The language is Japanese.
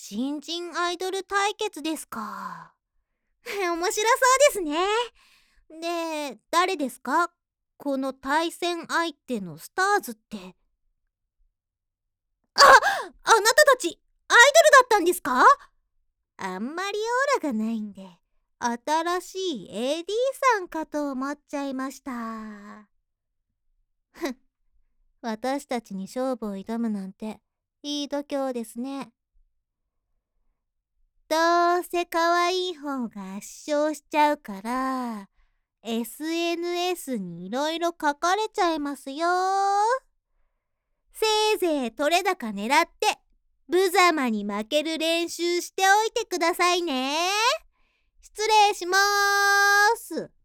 新人アイドル対決ですか。面白そうですね。で、誰ですか？この対戦相手のスターズって。あなたたち、アイドルだったんですか？あんまりオーラがないんで、新しい AD さんかと思っちゃいました。私たちに勝負を挑むなんて、いい度胸ですね。どうせ可愛い方が圧勝しちゃうから、SNS にいろいろ書かれちゃいますよ。せいぜい取れ高狙って、無様に負ける練習しておいてくださいね。失礼しまーす。